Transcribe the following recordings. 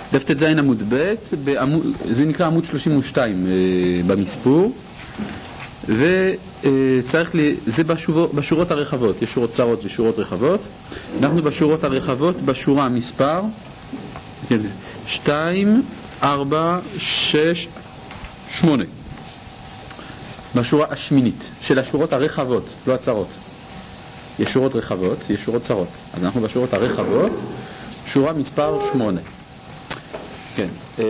דף ט"ז עמוד ב', זה נקרא עמוד 32 במספור, וצריך זה בשורות הרחבות, יש שורות צרות ושורות רחבות. אנחנו בשורות הרחבות בשורה מספר 2, 4, 6, 8, בשורה השמינית של השורות הרחבות, לא הצרות. יש שורות רחבות, יש שורות צרות, אז אנחנו בשורות הרחבות, שורה מספר 8. כן,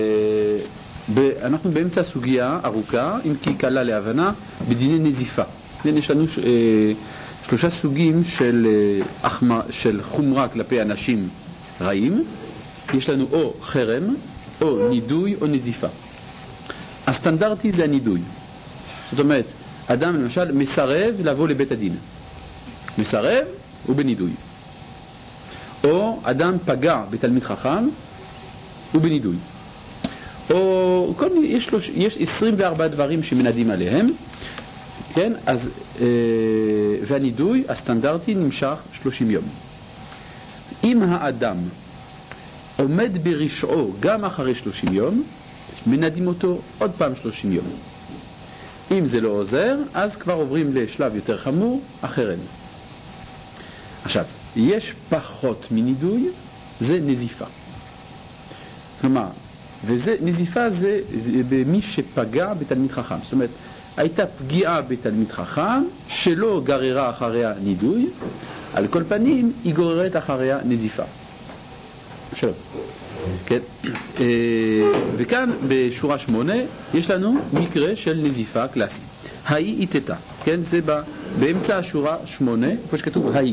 אנחנו באמצע סוגיה ארוכה, אם כי קלה להבנה, בדיני נזיפה. יש לנו 3 סוגים של חומרה כלפי אנשים רעים. יש לנו או חרם, או נידוי, או נזיפה. הסטנדרטי זה הנידוי. זאת אומרת, אדם למשל מסרב לבוא לבית הדין. מסרב ובנידוי. או אדם פגע בתלמיד חכם ובנידוי. או כל מיני, יש 24 דברים שמנדים עליהם, כן? אז והנידוי הסטנדרטי נמשך 30 יום. אם האדם עומד ברשעו גם אחרי 30 יום, מנדים אותו עוד פעם 30 יום. אם זה לא עוזר, אז כבר עוברים לשלב יותר חמור, החרם. עכשיו, יש פחות מנידוי, זה נזיפה. כלומר, נזיפה זה במי שפגע בתלמיד חכם. זאת אומרת, הייתה פגיעה בתלמיד חכם שלא גררה אחריה נידוי, על כל פנים היא גוררת אחריה נזיפה. שלום. כן. וכאן בשורה 8 יש לנו מקרה של נזיפה קלאסי. האי איתתה. כן, זה באמצע השורה 8, פה שכתוב האי.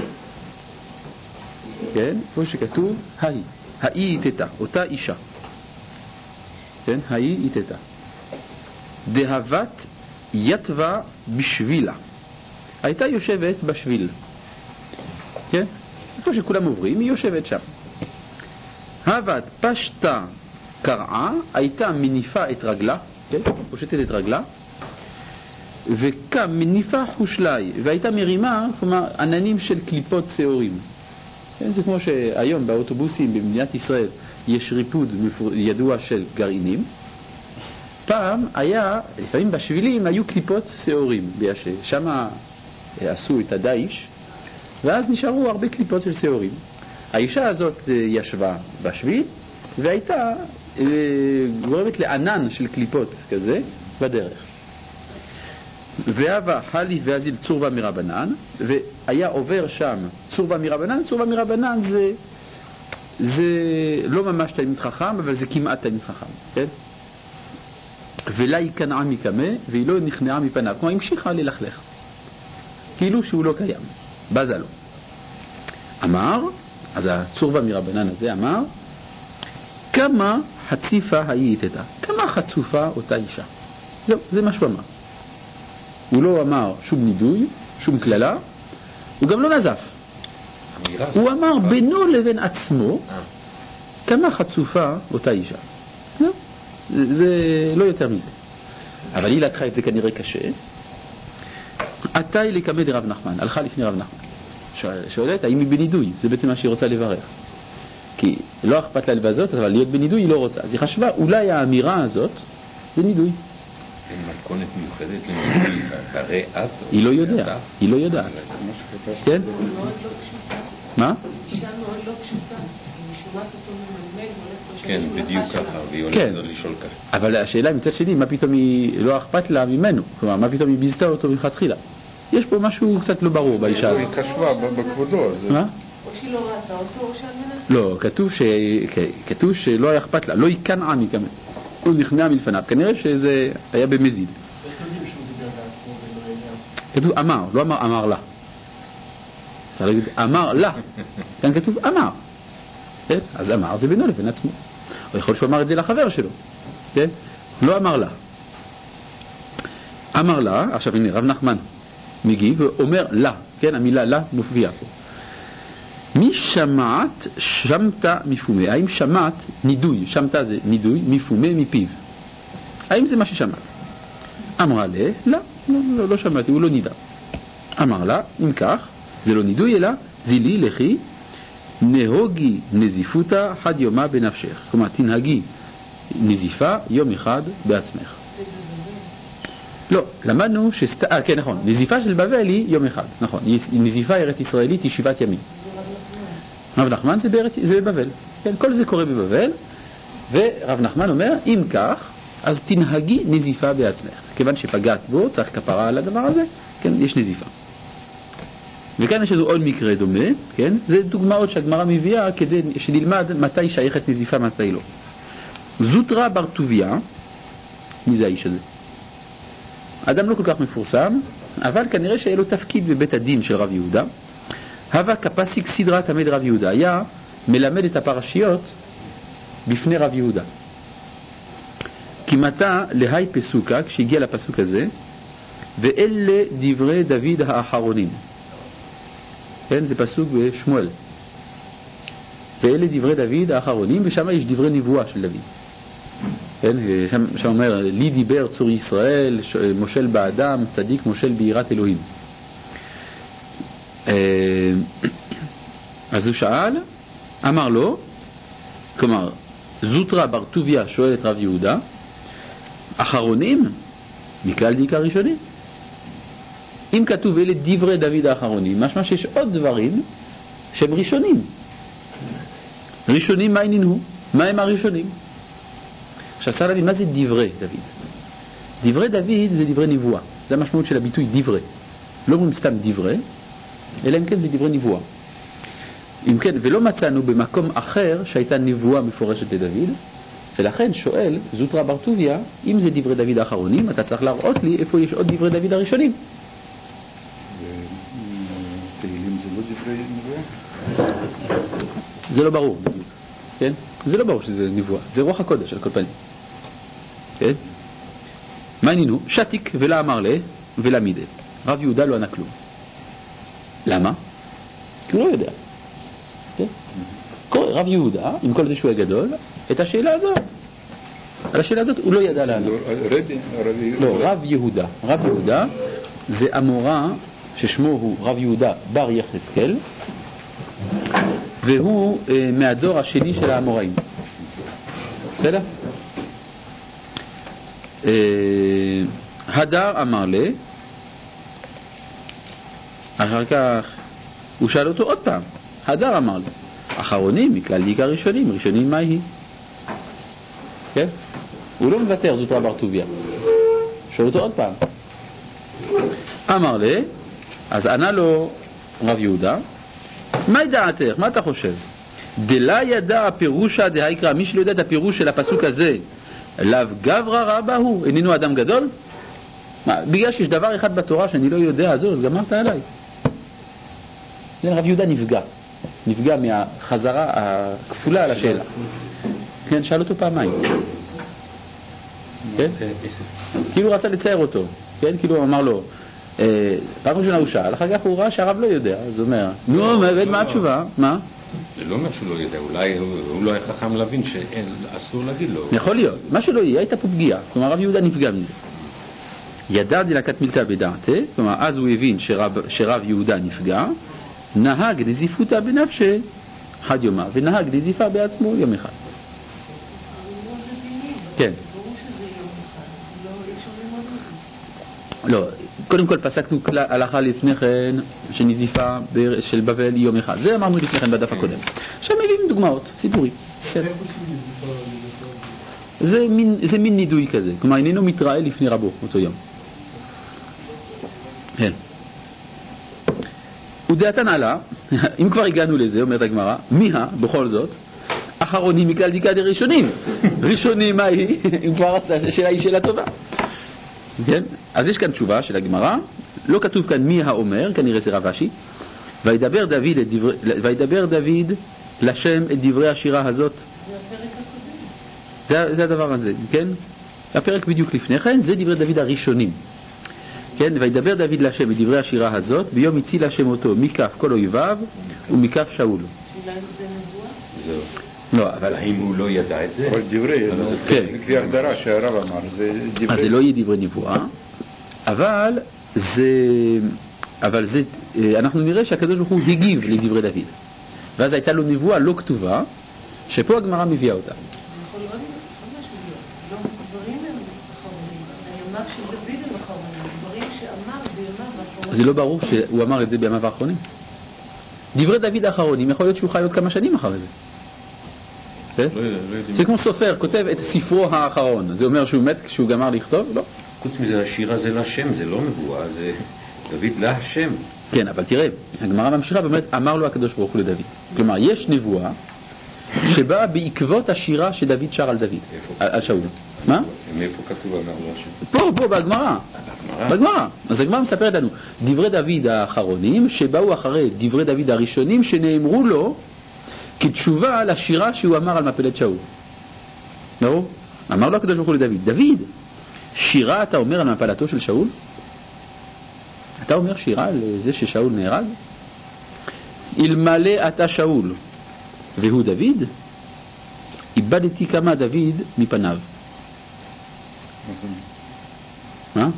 כן, פה שכתוב האי. האי איתתה, אותה אישה. כן, האי איתתה. דהבת יתווה בשבילה. הייתה יושבת בשביל. כן? איפה שכולם עוברים, היא יושבת שם. הבת פשטה קרעה, הייתה מניפה את רגלה, כן? פושטת את רגלה, וקם מניפה חושלי, והייתה מרימה, כלומר, עננים של קליפות שעורים. כן? זה כמו שהיום באוטובוסים במדינת ישראל יש ריפוד ידוע של גרעינים. פעם היה, לפעמים בשבילים היו קליפות שעורים, שם עשו את הדייש, ואז נשארו הרבה קליפות של שעורים. האישה הזאת ישבה בשביל, והייתה גורמת לענן של קליפות כזה בדרך. והווה חלי והזיל צורבה מרבנן, והיה עובר שם צורבה מרבנן. צורבה מרבנן זה לא ממש תלמיד חכם, אבל זה כמעט תלמיד חכם, כן? ולה היא קנאה מקמה, והיא לא נכנעה מפניו. כלומר, המשיכה ללכלך, כאילו שהוא לא קיים, בזה לו. אמר, אז הצורבה מרבנן הזה אמר, כמה חציפה היא איתתה, כמה חצופה אותה אישה. זהו, זה מה שהוא אמר. הוא לא אמר שום נידוי, שום כללה, הוא גם לא נזף. הוא אמר בינו לבין עצמו, כמה חצופה אותה אישה. לא, זה לא יותר מזה. אבל היא לקחה את זה כנראה קשה. עתה היא לקמד רב נחמן, הלכה לפני רב נחמן. שואלת, האם היא בנידוי? זה בעצם מה שהיא רוצה לברר. כי לא אכפת לה לבזות, אבל להיות בנידוי היא לא רוצה. אז היא חשבה, אולי האמירה הזאת זה נידוי. אין מתכונת מיוחדת לנידוי, הרי את... היא לא יודעת, היא לא יודעת. כן? מה? אישה מאוד לא פשוטה. היא שומעת אותו ממלמל, כן, בדיוק ככה, והיא הולכת לשאול ככה. אבל השאלה מצד שני, מה פתאום היא לא אכפת לה ממנו? כלומר, מה פתאום היא ביזתה אותו מלכתחילה? יש פה משהו קצת לא ברור באישה הזאת. היא חשבה בכבודו. מה? או שהיא לא ראתה אותו, או שהמנה... לא, כתוב שלא היה אכפת לה, לא היא קנאה מקמה. הוא נכנע מלפניו, כנראה שזה היה במזיד. כתוב אמר, לא אמר לה. צריך להגיד אמר לה. כאן כתוב אמר. אז אמר זה בינו לבין עצמו. או יכול שהוא אמר את זה לחבר שלו. לא אמר לה. אמר לה, עכשיו הנה רב נחמן מגיב ואומר לה, כן, המילה לה מופיעה פה. מי שמעת שמתה מפומה. האם שמעת נידוי, שמתה זה נידוי, מפומה מפיו. האם זה מה ששמעת? אמרה לה, לא שמעתי, הוא לא נידה. אמר לה, אם כך, זה לא נידוי אלא זילי לכי נהוגי נזיפותה חד יומה בנפשך. כלומר, תנהגי נזיפה יום אחד בעצמך. לא, למדנו כן, נכון, נזיפה של בבל היא יום אחד, נכון, נזיפה ארץ ישראלית היא 7 ימים. רב נחמן זה בבבל, כן, כל זה קורה בבבל, ורב נחמן אומר, אם כך, אז תנהגי נזיפה בעצמך. כיוון שפגעת בו, צריך כפרה על הדבר הזה, כן, יש נזיפה. וכאן יש לנו עוד מקרה דומה, כן, זה דוגמאות שהגמרא מביאה כדי שנלמד מתי שייכת נזיפה, מתי לא. זוטרא בר טוביה, מי זה האיש הזה? אדם לא כל כך מפורסם, אבל כנראה שהיה לו תפקיד בבית הדין של רב יהודה. הווה קפסיק סדרה תמד רב יהודה, היה מלמד את הפרשיות בפני רב יהודה. כמעתה להי פסוקה, כשהגיע לפסוק הזה, ואלה דברי דוד האחרונים. כן, זה פסוק בשמואל. ואלה דברי דוד האחרונים, ושם יש דברי נבואה של דוד. כן, שם אומר, לי דיבר צור ישראל, מושל באדם, צדיק מושל ביראת אלוהים. אז הוא שאל, אמר לו, כלומר, זוטרא בר טוביה שואל את רב יהודה, אחרונים, מכלל דיקה ראשונים. אם כתוב אלה דברי דוד האחרונים, משמע שיש עוד דברים שהם ראשונים. ראשונים מה עניינו? מה הם הראשונים? עכשיו צריך להבין מה זה דברי דוד. דברי דוד זה דברי נבואה, זה המשמעות של הביטוי דברי. לא אומרים סתם דברי, אלא אם כן זה דברי נבואה. אם כן, ולא מצאנו במקום אחר שהייתה נבואה מפורשת לדוד, ולכן שואל זוטרא בר טוביה, אם זה דברי דוד האחרונים, אתה צריך להראות לי איפה יש עוד דברי דוד הראשונים. תהילים זה לא דברי נבואה? זה לא ברור, כן? זה לא ברור שזה נבואה, זה רוח הקודש על כל פנים. כן? מה ענינו? שתיק ולה אמר לה ולה מידה. רב יהודה לא ענה כלום. למה? כי הוא לא יודע. כן? רב יהודה, עם כל זה שהוא הגדול, את השאלה הזאת. על השאלה הזאת הוא לא ידע לענות. לא, רב יהודה. רב יהודה זה אמורה ששמו הוא רב יהודה בר יחזקאל, והוא מהדור השני של האמוראים. בסדר? הדר אמר לי, אחר כך הוא שאל אותו עוד פעם. הדר אמר לי, אחרונים מכלל דיקה ראשונים, ראשונים מה היא? כן? הוא לא מוותר, זוטרא בר טוביה. שואל אותו עוד פעם. אמר לי, אז ענה לו רב יהודה, מה דעתך? מה אתה חושב? דלה ידע הפירושה דהיקרא, מי שלא יודע את הפירוש של הפסוק הזה, לאו גברא רבא הוא, איננו אדם גדול? מה, בגלל שיש דבר אחד בתורה שאני לא יודע, אז גמרת עליי. רב יהודה נפגע מהחזרה הכפולה על השאלה. כן, שאל אותו פעמיים. כן? כאילו רצה לצייר אותו. כן, כאילו הוא אמר לו, פעם ראשונה הוא שאל, אחר כך הוא ראה שהרב לא יודע, אז הוא אומר, נו, מה התשובה? מה? זה לא אומר שהוא לא יודע, אולי הוא לא היה חכם להבין שאסור להגיד לו. יכול להיות, מה שלא יהיה, הייתה פה פגיעה, כלומר רב יהודה נפגע מזה. ידע דלקת מילתא בדעתה, כלומר אז הוא הבין שרב יהודה נפגע, נהג נזיפותה בנפשה חד יומה, ונהג נזיפה בעצמו יום אחד. כן. לא, קודם כל פסקנו הלכה לפני כן שנזיפה של בבל יום אחד. זה אמרנו לפני כן בדף הקודם. עכשיו מביאים דוגמאות, סיפורים. זה מין נידוי כזה, כלומר איננו מתראה לפני רבו אותו יום. כן. ודעתן עלה, אם כבר הגענו לזה, אומרת הגמרא, מיה בכל זאת אחרונים מכלל דיקה דראשונים. ראשונים מה היא? אם כבר השאלה היא שאלה טובה. כן? אז יש כאן תשובה של הגמרא, לא כתוב כאן מי האומר, כנראה זה רב אשי, וידבר דוד לשם את דברי השירה הזאת. זה הדבר הזה, כן? הפרק בדיוק לפני כן, זה דברי דוד הראשונים. כן? וידבר דוד לשם את דברי השירה הזאת, ביום הציל השם אותו מכף כל אויביו ומכף שאול. זהו. לא, אבל האם הוא לא ידע את זה? אבל דברי, כן. לפי הגדרה שהרב אמר, זה דברי. אז זה לא יהיה דברי נבואה, אבל זה, אנחנו נראה שהקדוש ברוך הוא הגיב לדברי דוד. ואז הייתה לו נבואה לא כתובה, שפה הגמרא מביאה אותה. יכול עוד משהו להיות. לא, דברים הם אחרונים. הימיו של דוד הם אחרונים. דברים שאמר בימיו האחרונים. זה לא ברור שהוא אמר את זה בימיו האחרונים. דברי דוד האחרונים, יכול להיות שהוא חי עוד כמה שנים אחרי זה. זה כמו סופר, כותב את ספרו האחרון. זה אומר שהוא מת כשהוא גמר לכתוב? לא. חוץ מזה, השירה זה להשם, זה לא נבואה, זה דוד להשם. כן, אבל תראה, הגמרא ממשיכה ואומרת, אמר לו הקדוש ברוך הוא לדוד. כלומר, יש נבואה שבאה בעקבות השירה שדוד שר על דוד, על שאול. מה? מאיפה כתוב אמר לו השם? פה, בהגמרא. בגמרא. אז הגמרא מספרת לנו, דברי דוד האחרונים שבאו אחרי דברי דוד הראשונים שנאמרו לו כתשובה לשירה שהוא אמר על מפלת שאול. ברור? אמר לו הקדוש ברוך הוא לדוד, דוד, שירה אתה אומר על מפלתו של שאול? אתה אומר שירה על זה ששאול נהרג? אלמלא אתה שאול והוא דוד, איבדתי כמה דוד מפניו. מה?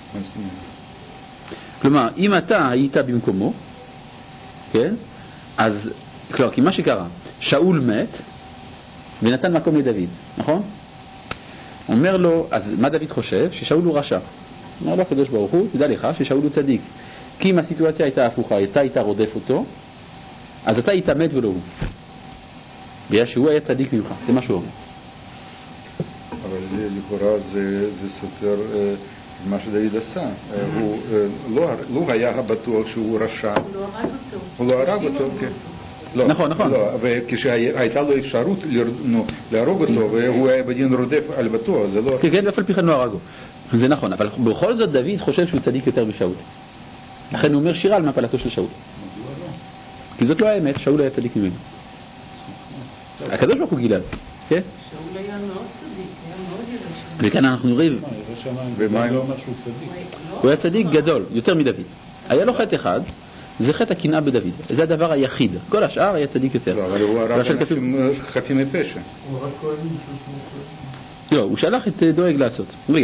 כלומר, אם אתה היית במקומו, כן? אז, כלומר, כי מה שקרה, שאול מת ונתן מקום לדוד, נכון? אומר לו, אז מה דוד חושב? ששאול הוא רשע. אומר לו הקדוש ברוך הוא, תדע לך ששאול הוא צדיק. כי אם הסיטואציה הייתה הפוכה, אתה היית רודף אותו, אז אתה היית מת ולא הוא. בגלל שהוא היה צדיק ממך, זה מה שהוא אומר. אבל לכאורה זה סותר מה שדוד עשה. הוא לא היה בטוח שהוא רשע. הוא לא הרג אותו, כן. נכון. וכשהייתה לו אפשרות להרוג אותו, והוא היה בדין רודף על ביתו, זה לא... כן, ואף על פי כן לא הרגו. זה נכון, אבל בכל זאת דוד חושב שהוא צדיק יותר משאול. לכן הוא אומר שירה על מפלתו של שאול. כי זאת לא האמת, שאול היה צדיק ממנו. הקדוש ברוך הוא גילה. כן? שאול היה מאוד צדיק, היה מאוד ירא. וכאן אנחנו רואים... ומה לא אומר שהוא צדיק? הוא היה צדיק גדול, יותר מדוד. היה לו חטא אחד, זה חטא הקנאה בדוד. זה הדבר היחיד. כל השאר היה צדיק יותר. אבל הוא הרג אנשים חפים מפשע. הוא רק כהנים לא, הוא שלח את דואג לעשות. רגע.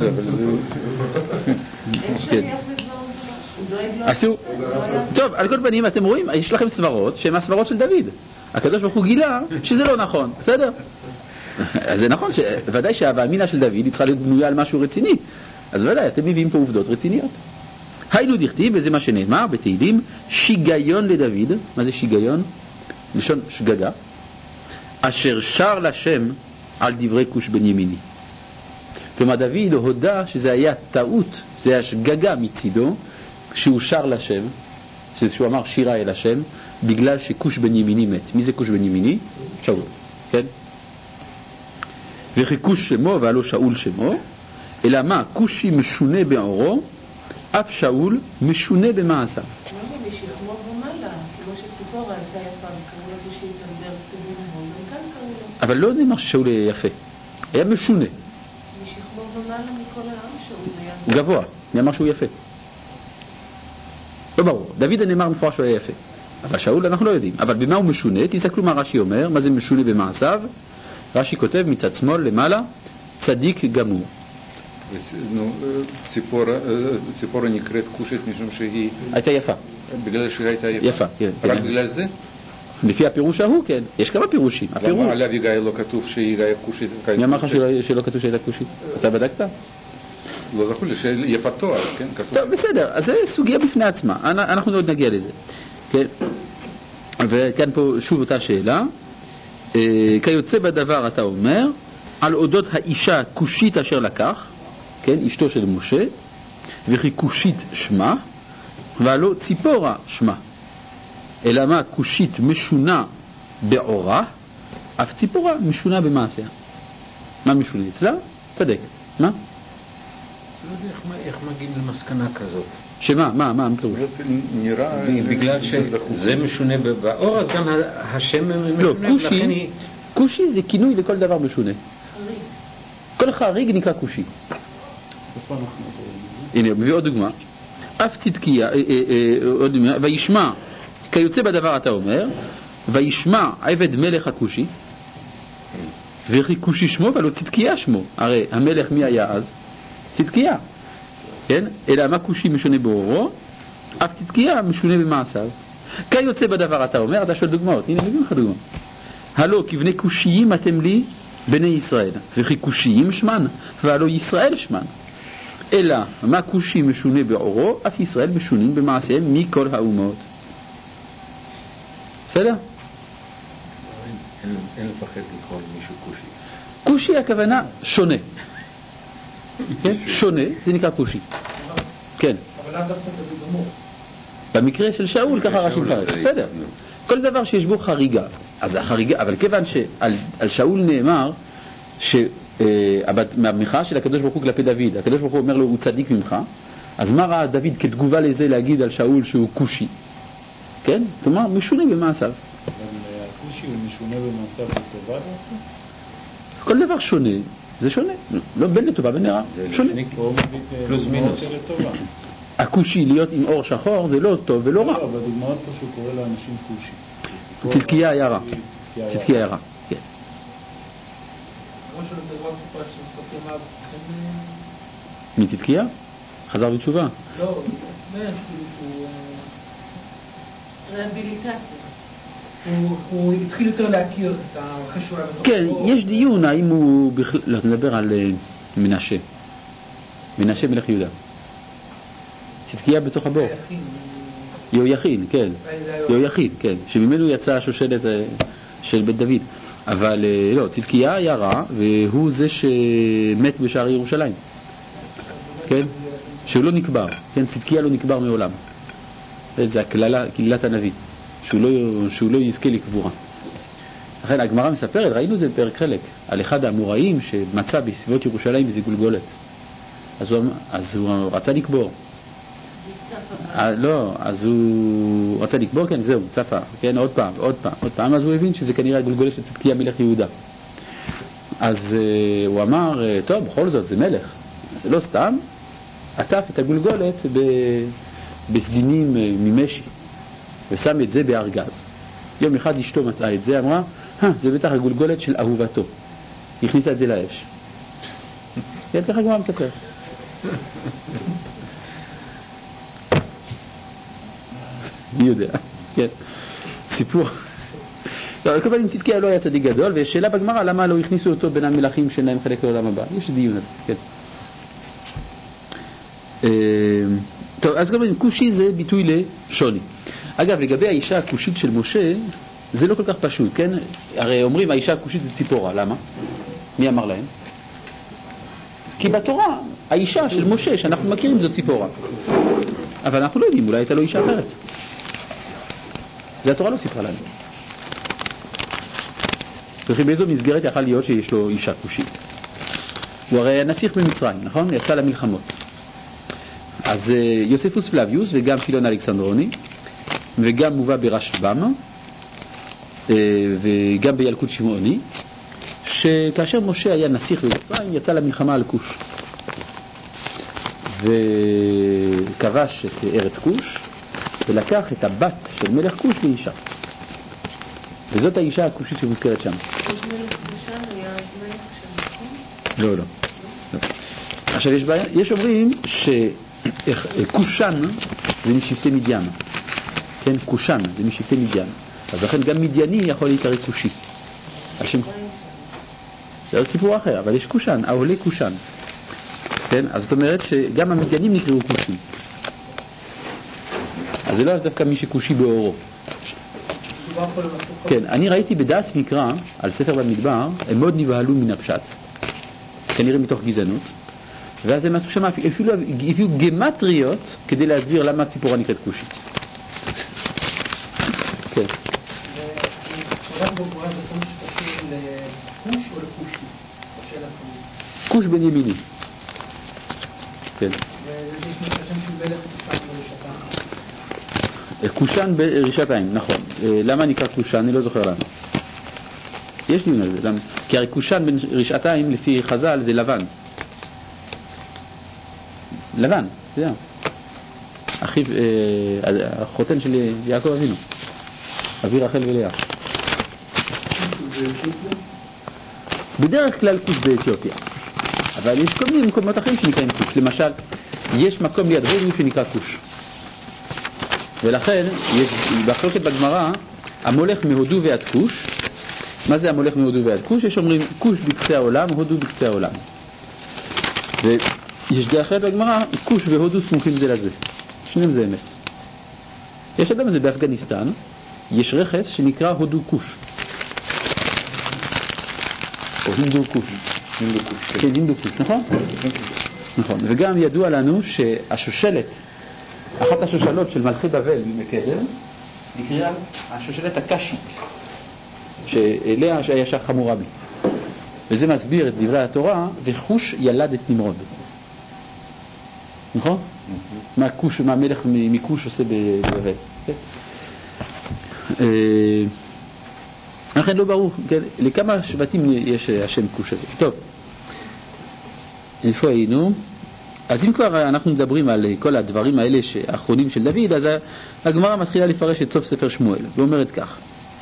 טוב, על כל פנים אתם רואים, יש לכם סברות שהן הסברות של דוד. הקדוש ברוך הוא גילה שזה לא נכון, בסדר? אז זה נכון, ודאי שהאמינה של דוד היא צריכה להיות בנויה על משהו רציני. אז ודאי, אתם מביאים פה עובדות רציניות. היינו דכתיב, וזה מה שנאמר בתהילים, שיגיון לדוד. מה זה שיגיון? לשון שגגה. אשר שר לשם על דברי כוש בן ימיני. כלומר דוד הודע שזה היה טעות, זה היה שגגה מצידו, כשהוא שר לשם, שהוא אמר שירה אל השם, בגלל שכוש בן ימיני מת. מי זה כוש בן ימיני? שאול, כן? וכי כוש שמו ועלו שאול שמו, אלא מה? כושי משונה בעורו, אף שאול משונה במעשיו. מה זה משכמו ומעלה? כמו שציפורה הייתה יפה, וקראו לה כושי תנדר כתבים מו, גם כאן קראו לה. אבל לא נאמר ששאול היה יפה, היה משונה. משכמו ומעלה מכל העם שאול היה... גבוה, נאמר שהוא יפה. לא ברור, דוד נאמר מפורש שהוא היה יפה. אבל שאול אנחנו לא יודעים. אבל במה הוא משונה? תסתכלו מה רש"י אומר, מה זה משונה במעשיו. רש"י כותב מצד שמאל למעלה, צדיק גמור. ציפורה נקראת כושית משום שהיא... הייתה יפה. בגלל שהיא הייתה יפה? יפה, כן. רק בגלל זה? לפי הפירוש ההוא, כן. יש כמה פירושים. למה על אביגיל לא כתוב שהיא היה כושית? מי אמר לך שלא כתוב שהייתה כושית? אתה בדקת? לא זכור לי, שיפה תואר, כן? טוב, בסדר. אז זה סוגיה בפני עצמה. אנחנו עוד נגיע לזה. כן? וכאן פה שוב אותה שאלה. כיוצא בדבר אתה אומר, על אודות האישה כושית אשר לקח, כן, אשתו של משה, וכי כושית שמה, ועלו ציפורה שמה. אלא מה? כושית משונה בעורה, אף ציפורה משונה במעשיה. מה משונה אצלה? צדק. מה? לא יודע איך מגיעים למסקנה כזאת. שמה? מה? נראה... בגלל שזה משונה בעור, אז גם השם משונה. לא, כושי זה כינוי לכל דבר משונה. כל חריג נקרא כושי. הנה, מביא עוד דוגמה. אף צדקיה, עוד דוגמה, וישמע, כיוצא בדבר אתה אומר, וישמע עבד מלך הכושי, וכי כושי שמו, ולא צדקיה שמו. הרי המלך מי היה אז? צדקיה. כן? אלא מה כושי משונה בעורו, אף צדקיה משונה במעשיו. כאן יוצא בדבר אתה אומר, אתה שואל דוגמאות, הנה נגיד לך דוגמאות. הלא כבני קושיים אתם לי בני ישראל, וכי קושיים שמן, והלא ישראל שמן. אלא מה קושי משונה בעורו, אף ישראל משונים במעשיהם מכל האומות. בסדר? אין לפחד לקרוא מישהו קושי. קושי הכוונה שונה. שונה, זה נקרא קושי. כן. אבל לאו דווקא זה גמור. במקרה של שאול ככה רש"י מפרש. בסדר. כל דבר שיש בו חריגה. אז החריגה, אבל כיוון שעל שאול נאמר מהמחאה של הקדוש ברוך הוא כלפי דוד, הקדוש ברוך הוא אומר לו הוא צדיק ממך, אז מה ראה דוד כתגובה לזה להגיד על שאול שהוא קושי? כן? כלומר, משונה במעשיו. אבל הקושי הוא משונה במעשיו לטובה? כל דבר שונה, זה שונה. לא בין לטובה בין לרע, שונה. פלוס מינוס. הקושי להיות עם אור שחור זה לא טוב ולא רע. לא, בדוגמאות פה שהוא קורא לאנשים קושי. צדקיה היה רע. צדקיה היה רע, כן. מצדקיה? חזר בתשובה? לא, הוא רהביליטציה. הוא התחיל יותר להכיר את החשוב. כן, יש דיון האם הוא בכלל... לא, נדבר על מנשה. מנשה מלך יהודה. צדקיה בתוך הבור. יהויכין, כן. יהויכין, כן. שממנו יצא השושלת של בית דוד. אבל לא, צדקיה היה רע, והוא זה שמת בשער ירושלים. כן? שהוא לא נקבר. כן, צדקיה לא נקבר מעולם. זה כלילת הנביא. שהוא לא יזכה לקבורה. לכן הגמרא מספרת, ראינו את זה בפרק חלק, על אחד האמוראים שמצא בסביבות ירושלים איזה גולגולת. אז הוא רצה לקבור. לא, אז הוא רצה לקבור, כן, זהו, צפה, כן, עוד פעם, אז הוא הבין שזה כנראה גולגולת של צדקיה מלך יהודה. אז הוא אמר, טוב, בכל זאת, זה מלך. זה לא סתם, עטף את הגולגולת בסדינים ממשי, ושם את זה בארגז. יום אחד אשתו מצאה את זה, אמרה, זה בטח הגולגולת של אהובתו. הכניסה את זה לאש. כן, ככה גמרא מספר. מי יודע, כן. סיפור. לא, כל פעמים צדקיה לא היה צדיק גדול, ויש שאלה בגמרא למה לא הכניסו אותו בין המלכים שאין להם חלק לעולם הבא. יש דיון על זה, כן. טוב, אז כל פעמים קושי זה ביטוי לשוני. אגב, לגבי האישה הקושית של משה, זה לא כל כך פשוט, כן? הרי אומרים האישה הקושית זה ציפורה, למה? מי אמר להם? כי בתורה, האישה של משה שאנחנו מכירים זו ציפורה. אבל אנחנו לא יודעים, אולי הייתה לו אישה אחרת. זה התורה לא סיפרה לנו. וכי באיזו מסגרת יכל להיות שיש לו אישה קושית? הוא הרי הנסיך במצרים, נכון? יצא למלחמות. אז יוספוס פלביוס וגם פילון אלכסנדרוני וגם מובא ברשב"ם וגם בילקוט שמעוני, שכאשר משה היה נסיך במצרים יצא למלחמה על כוש וכבש את ארץ כוש ולקח את הבת של מלך כוש לאישה, וזאת האישה הכושית שמוזכרת שם. לא. עכשיו יש בעיה, יש אומרים שכושן זה משבטי מדיין, כן, כושן זה משבטי מדיין, אז לכן גם מדייני יכול להיקרא כושי על שם. זה עוד סיפור אחר, אבל יש כושן, העולה כושן, כן, אז זאת אומרת שגם המדיינים נקראו כושי, אז זה לא דווקא מי שכושי באורו. כן, אני ראיתי בדעת מקרא על ספר במדבר, הם מאוד נבהלו מן הפשט, כנראה מתוך גזענות, ואז הם עשו שם אפילו הביאו גמטריות כדי להסביר למה הציפורה נקראת כושי. כן. כוש בן ימיני. כן. כושן ברשתיים, נכון. למה נקרא כושן? אני לא זוכר למה. יש דיון על זה. כי הרי כושן ברשתיים לפי חז"ל זה לבן. לבן, זה זה. אחיו, החותן של יעקב אבינו. אבי רחל ולאה. בדרך כלל כוש באתיופיה. אבל יש כל מיני מקומות אחרים שנקראים כוש. למשל, יש מקום ליד הודו שנקרא כוש. ולכן, יש בחלוקת בגמרא, המולך מהודו ועד כוש. מה זה המולך מהודו ועד כוש? יש אומרים כוש בקצה העולם, הודו בקצה העולם. ויש דרך אחרת בגמרא, כוש והודו סמוכים זה לזה. שניהם זה אמת. יש אדם הזה באפגניסטן, יש רכס שנקרא הודו כוש. או הינדו כוש. כן, הינדו כוש, נכון? נכון. וגם ידוע לנו שהשושלת, אחת השושלות של מלכי בבל מקדם, נקראה השושלת הקשית, שאליה היה שייך חמורבי. וזה מסביר את דברי התורה, וחוש ילד את נמרוד. נכון? מה המלך מכוש עושה בבבל. לכן לא ברור, לכמה שבטים יש השם כוש הזה. טוב, איפה היינו? אז אם כבר אנחנו מדברים על כל הדברים האלה האחרונים של דוד, אז הגמרא מתחילה לפרש את סוף ספר שמואל, ואומרת כך: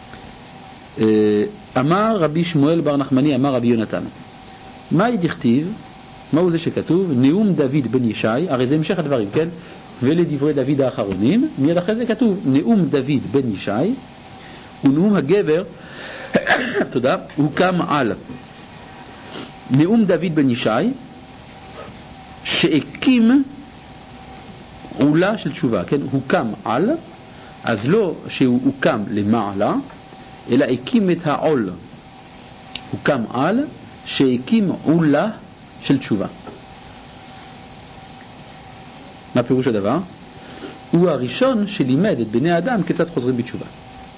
אמר רבי שמואל בר נחמני אמר רבי יונתן, מה דכתיב? מהו זה שכתוב? נאום דוד בן ישי, הרי זה המשך הדברים, כן? ולדברי דוד האחרונים, מיד אחרי זה כתוב נאום דוד בן ישי, ונאום הגבר תודה, הוקם על. נאום דוד בן ישי שהקים עולה של תשובה, כן? הוקם על, אז לא שהוא הוקם למעלה, אלא הקים את העול. הוקם על שהקים עולה של תשובה. מה פירוש הדבר? הוא הראשון שלימד את בני האדם כיצד חוזרים בתשובה.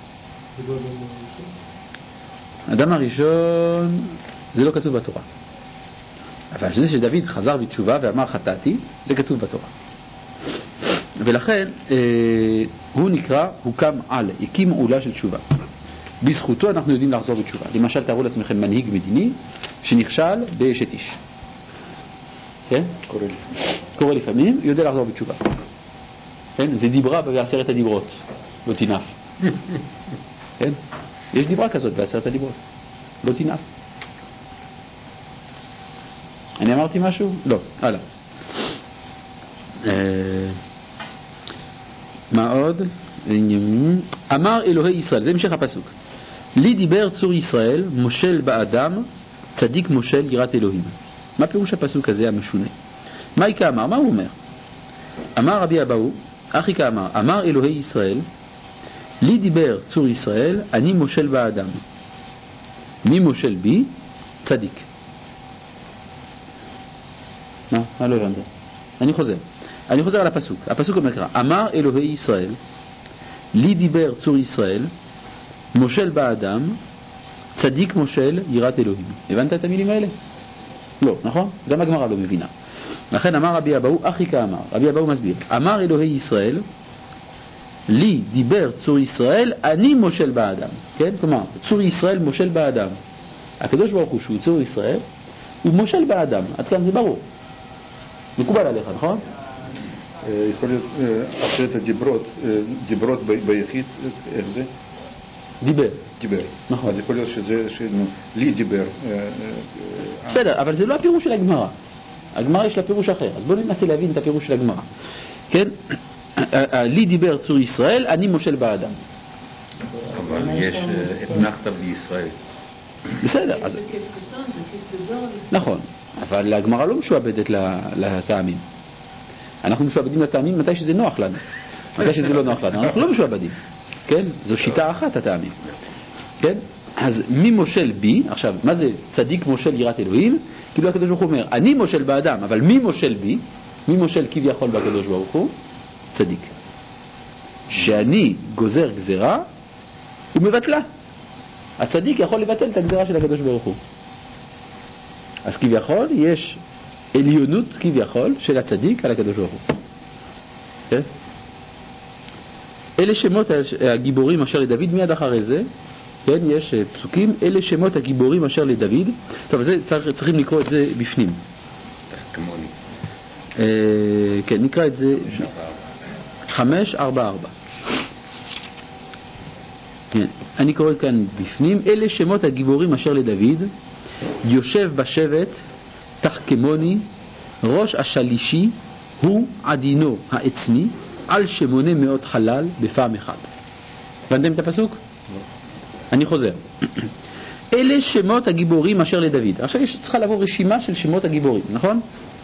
האדם הראשון זה לא כתוב בתורה, אבל זה שדוד חזר בתשובה ואמר חטאתי, זה כתוב בתורה. ולכן הוא נקרא הוקם על, הקים עולה של תשובה. בזכותו אנחנו יודעים לחזור בתשובה. למשל תארו לעצמכם מנהיג מדיני שנכשל באשת איש, כן? קורה לפעמים, יודע לחזור בתשובה, כן? זה דיברה בעשרת הדיברות, לא תינף. כן? יש דיברה כזאת בעשרת הדיברות, לא תינף. אני אמרתי משהו? לא, הלאה. מה עוד? אמר אלוהי ישראל, זה המשך הפסוק, לי דיבר צור ישראל מושל באדם צדיק מושל יראת אלוהים. מה פירוש הפסוק הזה המשונה? מה יקה אמר? מה הוא אומר? אמר רבי אבאו אחי כאמר, אמר אלוהי ישראל לי דיבר צור ישראל אני מושל באדם, מי מושל בי? צדיק. מה לא הבנת? אני חוזר על הפסוק. הפסוק אומר ככה, אמר אלוהי ישראל לי דיבר צור ישראל מושל באדם צדיק מושל יראת אלוהים. הבנת את המילים האלה? לא, נכון? גם הגמרא לא מבינה. לכן אמר רבי אבאו אחי כאמר, רבי אבאו מסביר, אמר אלוהי ישראל לי דיבר צור ישראל אני מושל באדם, כן? כלומר צור ישראל מושל באדם. הקדוש ברוך הוא שהוא צור ישראל הוא מושל באדם, עד כאן זה ברור, מקובל עליך, נכון? יכול להיות אחרת דיברות ביחיד, איך זה? דיבר. נכון. אז יכול להיות שזה לי דיבר. בסדר, אבל זה לא הפירוש של הגמרא. הגמרא יש לה פירוש אחר, אז בואו ננסה להבין את הפירוש של הגמרא. כן? לי דיבר צור ישראל, אני מושל באדם. אבל יש אתנחת בישראל. בסדר. נכון, אבל הגמרא לא משועבדת לטעמים. אנחנו משועבדים לטעמים מתי שזה נוח לנו. מתי שזה לא נוח לנו, אנחנו לא משועבדים. כן? זו שיטה אחת הטעמים. כן? אז מי מושל בי? עכשיו, מה זה צדיק מושל יראת אלוהים? כאילו הקדוש ברוך הוא אומר, אני מושל באדם, אבל מי מושל בי? מי מושל כביכול בקדוש ברוך הוא? צדיק. שאני גוזר גזרה ומבטלה. הצדיק יכול לבטל את הגזרה של הקדוש ברוך הוא. אז כביכול יש עליונות כביכול של הצדיק על הקדוש ברוך הוא. כן? אלה שמות הגיבורים אשר לדוד, מיד אחרי זה, כן, יש פסוקים, אלה שמות הגיבורים אשר לדוד. טוב, זה צריכים לקרוא את זה בפנים. כמוני. כן, נקרא את זה 5-4-4. כן, אני קורא כאן בפנים, אלה שמות הגיבורים אשר לדוד, יושב בשבט תחכמוני, ראש השלישי הוא עדינו העצני, על שמונה מאות חלל בפעם אחת. הבנתם את הפסוק? אני חוזר. אלה שמות הגיבורים אשר לדוד. עכשיו צריכה לבוא רשימה של שמות הגיבורים, נכון?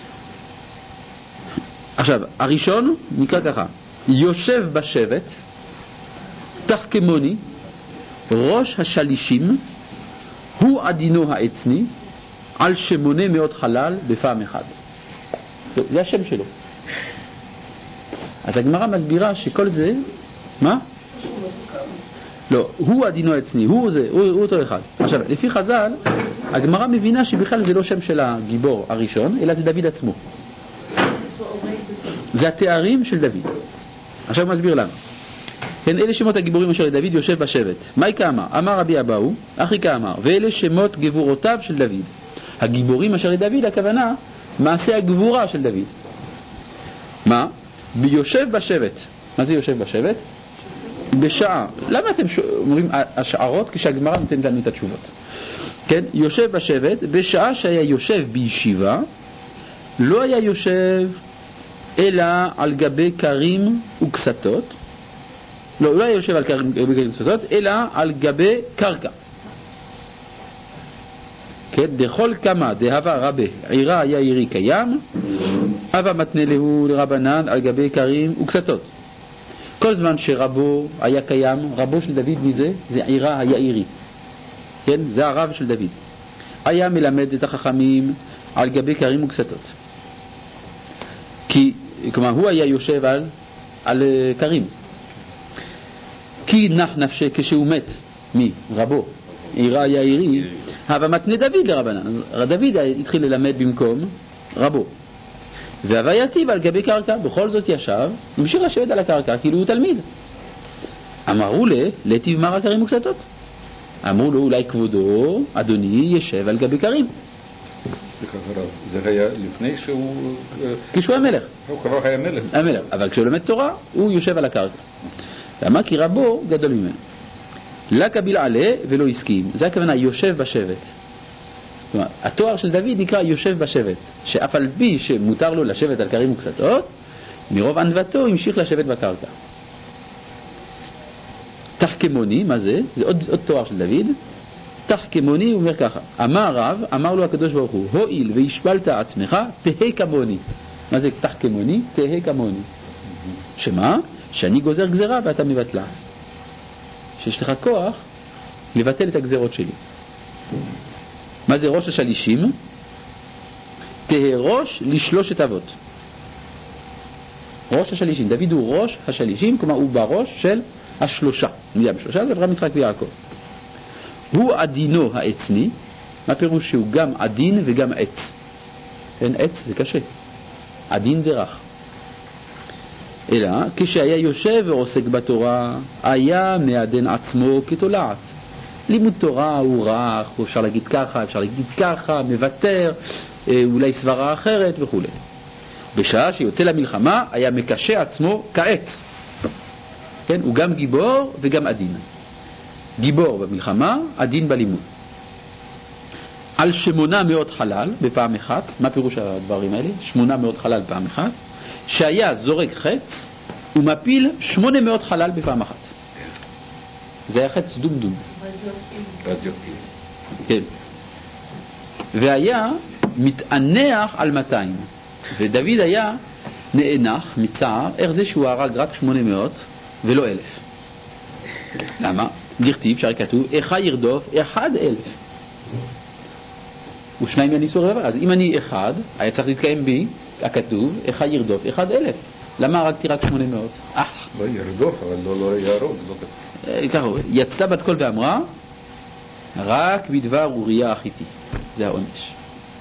עכשיו, הראשון נקרא ככה: יושב בשבט, תחכמוני, ראש השלישים, הוא עדינו העצני, על שמונה מאות חלל בפעם אחת. זה השם שלו. אז הגמרא מסבירה שכל זה, מה? לא, הוא עדינו העצני, הוא אותו אחד. עכשיו, לפי חז"ל, הגמרא מבינה שבכלל זה לא שם של הגיבור הראשון, אלא זה דוד עצמו. זה התארים של דוד. עכשיו הוא מסביר לנו. כן, אלה שמות הגיבורים אשר לדוד יושב בשבט. מייקה אמר, אמר רבי אבאו, אחיקה אמר, ואלה שמות גבורותיו של דוד. הגיבורים אשר לדוד, הכוונה, מעשה הגבורה של דוד. מה? ביושב בשבט. מה זה יושב בשבט? בשעה. למה אתם אומרים השערות כשהגמרא נותנת לנו את התשובות? כן, יושב בשבט, בשעה שהיה יושב בישיבה, לא היה יושב אלא על גבי קרים וקסתות, לא היה יושב על קרים וקסתות, אלא על גבי קרקע. כן, דכל כמה דהבה רבה עירה היה עירי קיים, הווה מתנה להו לרבנן על גבי קרים וקסתות. כל זמן שרבו היה קיים, רבו של דוד מזה, זה עירה היה עירי. כן, זה הרב של דוד. היה מלמד את החכמים על גבי קרים וקסתות. כלומר, הוא היה יושב על קרים. כי נח נפשי כשהוא מת, מי? רבו. עירה היה עירי. הווה מתנה דוד לרבנן. דוד התחיל ללמד במקום רבו. והווה יציב על גבי קרקע, בכל זאת ישב, המשיך לשבת על הקרקע, כאילו הוא תלמיד. אמרו לה, להיטיב מר הקרים וקסתות. אמרו לו, אולי כבודו, אדוני, ישב על גבי קרים. סליחה, זה היה לפני שהוא... כשהוא המלך. הוא כבר היה מלך. המלך, אבל כשהוא לומד תורה, הוא יושב על הקרקע. למה? כי רבו גדול ממנו. לא קביל עלה ולא הסכים. זה הכוונה, יושב בשבט. כלומר, התואר של דוד נקרא יושב בשבט, שאף על פי שמותר לו לשבת על קרים וקסתות, מרוב ענוותו המשיך לשבת בקרקע. תחכמוני, מה זה? זה עוד תואר של דוד. תחכמוני, הוא אומר ככה, אמר רב, אמר לו הקדוש ברוך הוא, הועיל והשפלת עצמך, תהה כמוני. מה זה תחכמוני? תהה כמוני. שמה? שאני גוזר גזרה ואתה מבטלה. שיש לך כוח לבטל את הגזרות שלי. מה זה ראש השלישים? תהה ראש לשלושת אבות. ראש השלישים, דוד הוא ראש השלישים, כלומר הוא בראש של השלושה. שלושה זה אברהם, יצחק ויעקב. הוא עדינו העצני. מה פירוש שהוא גם עדין וגם עץ? אין עץ זה קשה, עדין זה רך. אלא כשהיה יושב ועוסק בתורה היה מעדן עצמו כתולעת. לימוד תורה הוא רך, אפשר להגיד ככה, אפשר להגיד ככה, מוותר, אולי סברה אחרת וכו'. בשעה שיוצא למלחמה היה מקשה עצמו כעץ. כן? הוא גם גיבור וגם עדין. גיבור במלחמה, עדין בלימוד. על 800 חלל בפעם אחת. מה פירוש הדברים האלה? 800 חלל פעם אחת. שהיה זורק חץ ומפיל 800 חלל בפעם אחת. זה היה חץ דום דום. רדיואקטיבי. כן. והיה מתענח על 200. ודוד היה נאנח מצער, איך זה שהוא הרג רק 800 ולא 1,000. למה? דכתיב, שהרי כתוב, איכה ירדוף 1,000. ושניים יניסו רבע. אז אם אני אחד, היה צריך להתקיים בי, הכתוב, איכה ירדוף 1,000. למה הרגתי רק 800? לא ירדוף, אבל לא יהרוג. ככה, יצאה בת קול ואמרה, רק בדבר אוריה החיתי. זה העונש.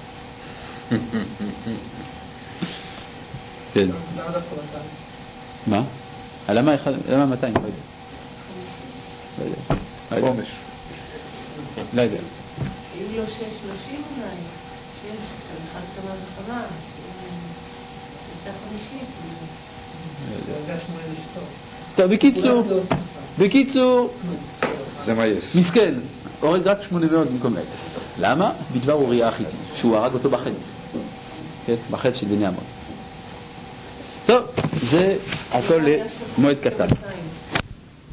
כן. מה? למה 200? לא יודע. עונש. לא יודע. אם לא 6 נשים אולי, 6, אחד כמה וכמה, הייתה 50. טוב, בקיצור, זה מה יש. מסכן, הורג רק 800 במקום להם. למה? בדבר אוריה החיתי, שהוא הרג אותו בחץ. כן? בחץ של בני עמון. טוב, זה הכל למועד קטן.